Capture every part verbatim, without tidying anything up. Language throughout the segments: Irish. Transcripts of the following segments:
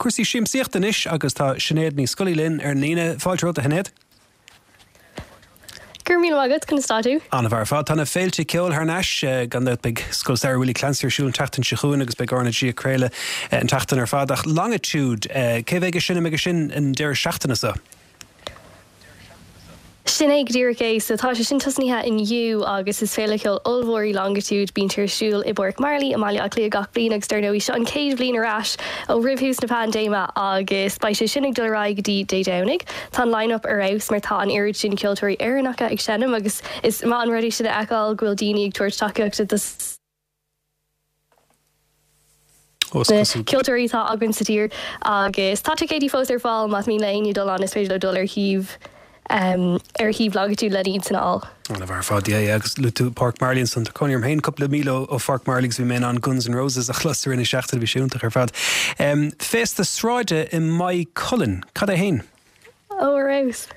cuasí siamsaíochta inis agus tá Sinead ní scoilí linn ar líne fáilteóta Sinead. Gur míle agad chun stáú. Anna bhar fád tána féilte ceol th neis gan dat beag scoil saoir bhfuil clansair siúil an teachtain sichuún agus beag orna dí créile an teachtain ar fád ach longitude cé bheith sin me sin an deir seachtainna sa. Sin ag dír é so tá sé sin tasníthe in dú agus is féile ceol olmhórí longitude bín tíirsúil i Borc Marley Amália a clí gach blin agus darnóí seo an céad blin arás ó ribhús na pandéma agus ba sé sinnig dorá gotí dé danig tá line-up arás mar tá an irid sin ceoltóirí airnacha ag senam agus is má an ruí sin eáil ghfuil daoine ag tuairt takeíochta ceoltóirí tá agann sa tír agus tá céadí fós ar fáil mas mí leon dul an is féidir dul ar híomh Um, er hí vlagatú le ín san all. Anna bhar fád agus luú Park Marley san conim hain couple míle ó Park Marleys bhí men an Guns N' Roses a chluster in seachta bhí siúnta ar fad. Um, Fésta sráide in mai Cullen, cad é hain? Ó rás.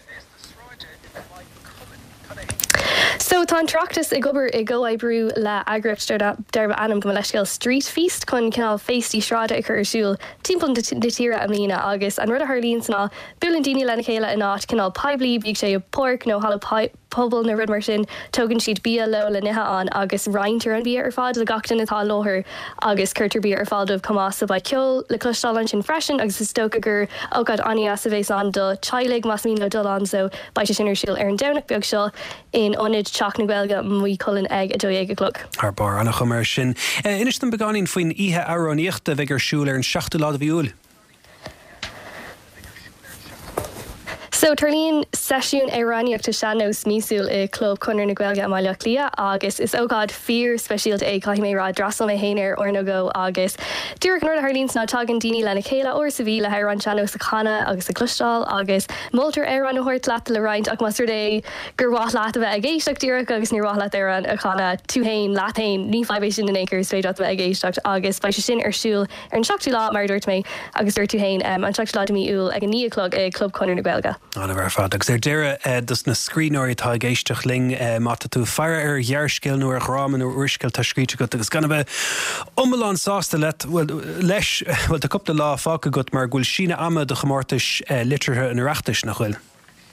So tá trachtas i gobar i go ebrú le agripte derba anam go leisceil Street Feast chun cinál féistí sráide a chuirsúil timppla de tíre am lína agus an rud a Harlín sanná bulan daoine lena chéile in áit cinál peblií bíag sé porc nó hala pobl na rud mar sin tugann siad bí le le nithe an agus reintar an bí ar fád le gachtain atá láthair agus chuirtar bí ar fád of comasa ba ceol le clustáil an sin freisin agus is stoca gur ógad aní sa bhééis an do chailig mas mí le dulán so ba sé sinar síl ar an damnach beag seo in onid teach na Gaelga mí Cullen ag a dóige glug. Ar bar anna chumar sin. Inis den beganín faoin ihe aróníochta bheith ar siúil ar an seachtú lád a bhíúil. So tarlíonn seisiún éráníochta seanós mísúil i club chunar na Gaelga Amália Clia agus is ógád fír speisialt é caiim mé rá drasal mé héanaar or nó go agus dúach nuair a Harlíns ná tagan daoine lena chéile or sa bhí le ar an seanós a chana agus a clustáil agus moltar ar an óirt leat le roiint ach mastar dé gur bhaith leat a bheith a géisteach dúach agus ní bhaith leat ar an a chana túhain láthain ní fáibh sin in écurs féad a bheith a géisteach agus ba sin ar siúil ar an seachtú lá mar dúirt mé agus dúir túhain um, an seachtú lá mí úil ag an níoclog i club chunar na Gaelga. Anna bhar fad agus ar deire dus na scríóirí tá géisteach ling mata tú fear ar dhearcéil nó ar chráman ó uisceil tá scríte go agus gan bheith omlan sásta let leis bhfuil tá cupla lá fáca go mar ghfuil sína ama do chomórtais litirthe in reachtais nach chfuil.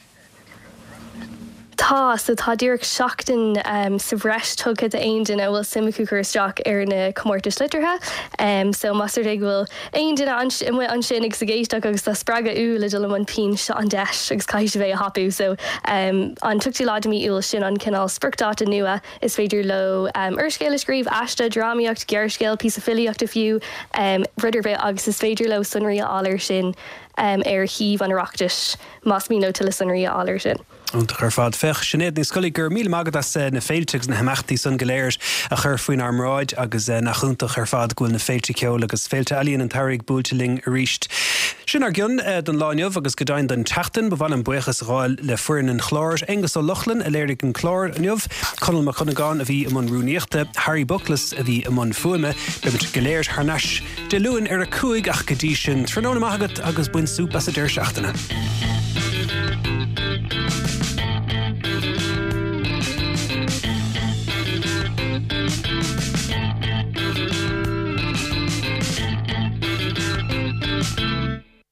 Tá so tá dúach seachtain um, sa bhreis tugad a aon duine bhfuil simú chuteach ar na comórtas litirthe um, so masar ag bhfuil aon duine an an sin ag sa géisteach agus tá spraga ú le dul an pin se an deis agus caiisi bheith a hapú so um, an tuchtí ládamí úil sin an cinál spruchtá a nua is féidir lo um, urscéil is scríb eiste drámaíocht gearcéil pí a filiíocht a fiú um, ruidir bheith agus is féidir le sunraí áir sin um, ar híomh an reachtas más mí nó til sunraí áir sin. Und chuir fád fech Sinead ní scoilí gur míle mágad as na féilteachs na haimachtaí san goléir a chur faoin armráid agus nach chunta chuir fád ghfuil na féilte ceol agus féilte alíonn an tairigh búlteling a ríist. Sin ar gion don láineh agus go dain den teachtain ba bhhail an buchas ráil le fuirin an chláir agus ó Lochlan a léirigh an chlár aniuh Conal Mac Conagán a bhí am an rúníochta Harry Bucklas a bhí am an fuime be bit goléir harneis de luúin ar a cuaig ach go dtí sin tróna maigad agus buin súpa sa deir seachtainna.